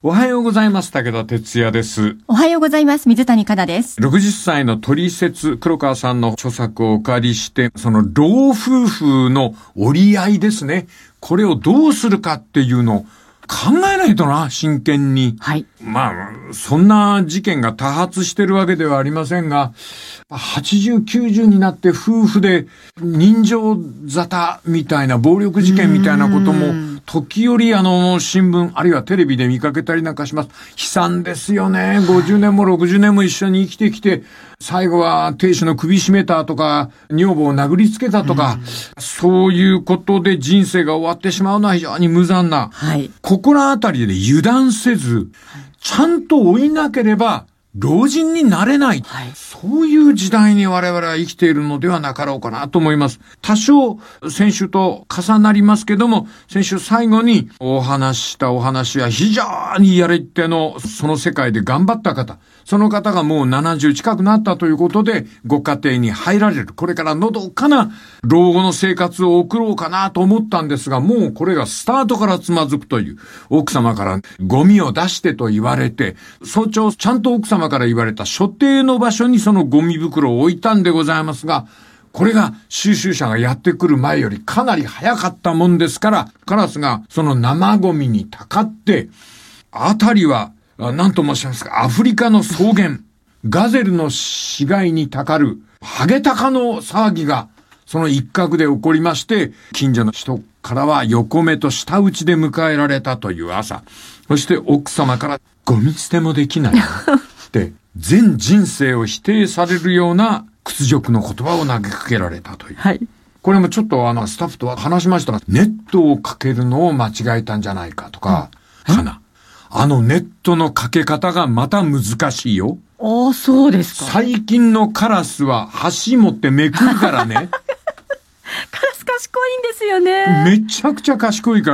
おはようございます。武田哲也です。 おはようございます。水谷香奈です。 60歳の取説黒川さんの著作をお借りして、その老夫婦の折り合いですね。これをどうするかっていうのを考えないとな、真剣に。 はい。 まあ、そんな事件が多発してるわけではありませんが、80、90になって夫婦で人情沙汰みたいな暴力事件みたいなことも時折新聞あるいはテレビで見かけたりなんかします。悲惨ですよね。50年も60年も一緒に生きてきて、最後は亭主の首絞めたとか、女房を殴りつけたとか、そういうことで人生が終わってしまうのは非常に無残な。 はい。 心当たりで油断せず、ちゃんと追いなければ老人になれない。 はい。 そういう時代に我々は生きているのではなかろうかなと思います。多少先週と重なりますけども、先週最後にお話ししたお話は非常にやり手のその世界で頑張った方、その方がもう70近くなったということでご家庭に入られる。これからのどかな老後の生活を送ろうかなと思ったんですが、もうこれがスタートからつまずくという、奥様からゴミを出してと言われて、早朝ちゃんと奥様から言われた所定の場所にそのゴミ袋を置いたんでございますが、これが収集車がやってくる前よりかなり早かったもんですから、カラスがその生ゴミにたかって、あたりは何と申しますか、アフリカの草原、ガゼルの死骸にたかるハゲタカの騒ぎがその一角で起こりまして、近所の人からは横目と舌打ちで迎えられたという朝、そして奥様からゴミ捨てもできないって全人生を否定されるような屈辱の言葉を投げかけられたという。 はい。 これもちょっとスタッフとは話しましたが、ネットをかけるのを間違えたんじゃないかとか、かな。ネットのかけ方がまた難しいよ。 ああ、そうですか。 最近のカラスは箸持ってめくるからね。 カラス賢いんですよね。 めちゃくちゃ賢いから。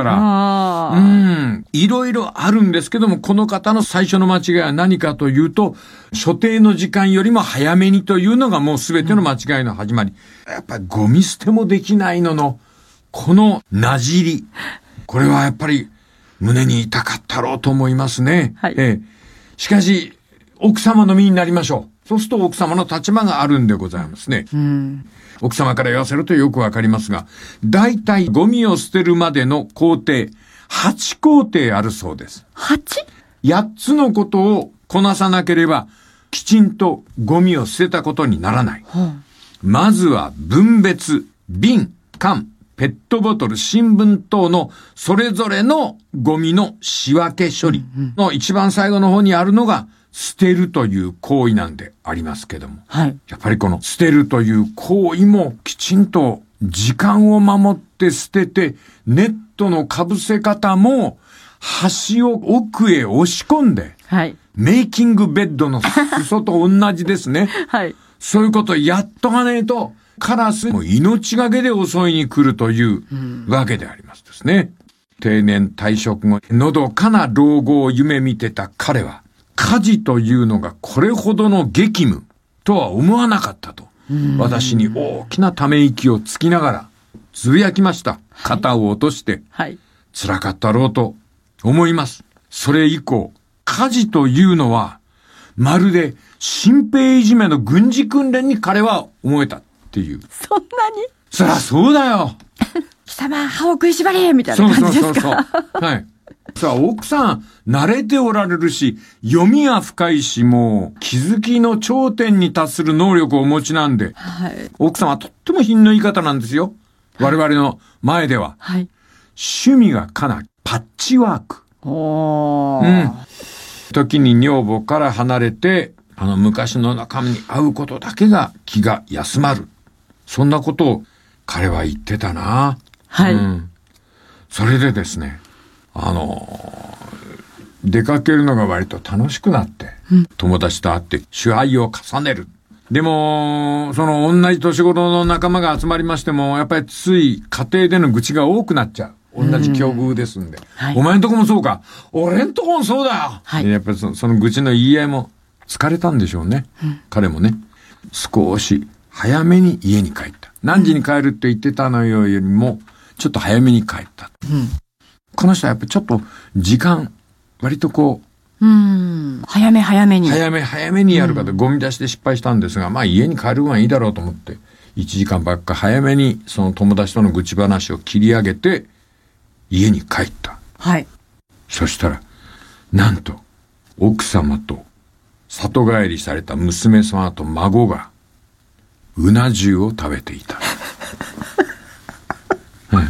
いろいろあるんですけども、この方の最初の間違いは何かというと、所定の時間よりも早めにというのがもう全ての間違いの始まり。やっぱりゴミ捨てもできないの、このなじり。これはやっぱり胸に痛かったろうと思いますね。 はい。 しかし、奥様の身になりましょう。そうすると奥様の立場があるんでございますね。奥様から言わせるとよくわかりますが、だいたいゴミを捨てるまでの工程、8工程あるそうです。8つのことをこなさなければ、きちんとゴミを捨てたことにならない。まずは分別、瓶、缶、ペットボトル、新聞等のそれぞれのゴミの仕分け処理の一番最後の方にあるのが捨てるという行為なんでありますけども、 はい。 やっぱりこの捨てるという行為もきちんと時間を守って捨てて、ネットの被せ方も端を奥へ押し込んで、 はい。 メイキングベッドの裾と同じですね。 はい。 そういうことをやっとかねえと、カラスも命がけで襲いに来るというわけでありますですね。定年退職後、のどかな老後を夢見てた彼は、家事というのがこれほどの激務とは思わなかったと、私に大きなため息をつきながらつぶやきました。肩を落として、 はい。 辛かったろうと思います。それ以降、家事というのは、まるで新兵いじめの軍事訓練に彼は思えたっていう。 そんなにそりゃそうだよ。 貴様、歯を食いしばれみたいな感じですか。 そう。はい。さあ、奥さん、慣れておられるし、読みは深いし、もう、気づきの頂点に達する能力をお持ちなんで、 はい。 奥様はとっても品のいい方なんですよ。我々の前では。 はい。 趣味がかなりパッチワーク。時に女房から離れて、昔の仲間に会うことだけが気が休まる。そんなことを彼は言ってたな。 はい。 それでですね、出かけるのが割と楽しくなって、友達と会って手配を重ねる。でも、その同じ年頃の仲間が集まりましても、やっぱりつい家庭での愚痴が多くなっちゃう。同じ境遇ですんで。 はい、 お前んとこもそうか。俺んとこもそうだよ。 はい、 やっぱりその愚痴の言い合いも疲れたんでしょうね。彼もね。少し早めに家に帰った。何時に帰るって言ってたのよりも、ちょっと早めに帰った。この人はやっぱりちょっと時間割とこう、 早め早めに。 早めにやるかで、ゴミ出しで失敗したんですが、まあ家に帰る分はいいだろうと思って、1時間ばっか早めにその友達との愚痴話を切り上げて、家に帰った。 はい。 そしたら、なんと、奥様と里帰りされた娘様と孫が、うな重を食べていた。はい、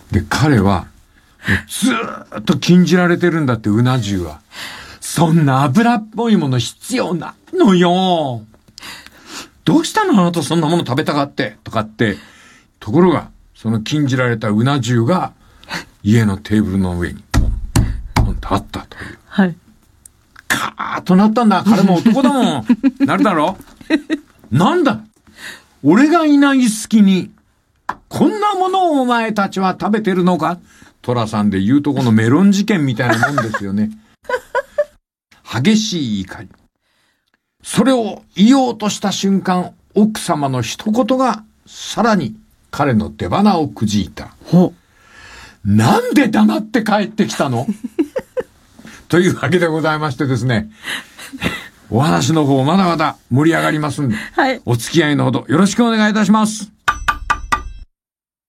で、彼は、ずーっと禁じられてるんだって、うな重は。そんな油っぽいもの必要なのよ。どうしたのあなたそんなもの食べたがって。とかって。ところが、その禁じられたうな重が、家のテーブルの上に、ポンとあったという。 はい。 カーッとなったんだ。彼も男だもん。なるだろなんだ俺がいない隙に、こんなものをお前たちは食べてるのか。トラさんで言うとこのメロン事件みたいなもんですよね。激しい怒り。それを言おうとした瞬間、奥様の一言がさらに彼の出鼻をくじいた。なんで黙って帰ってきたのというわけでございましてですね。お話の方まだまだ盛り上がりますんで、はい、お付き合いのほどよろしくお願いいたします。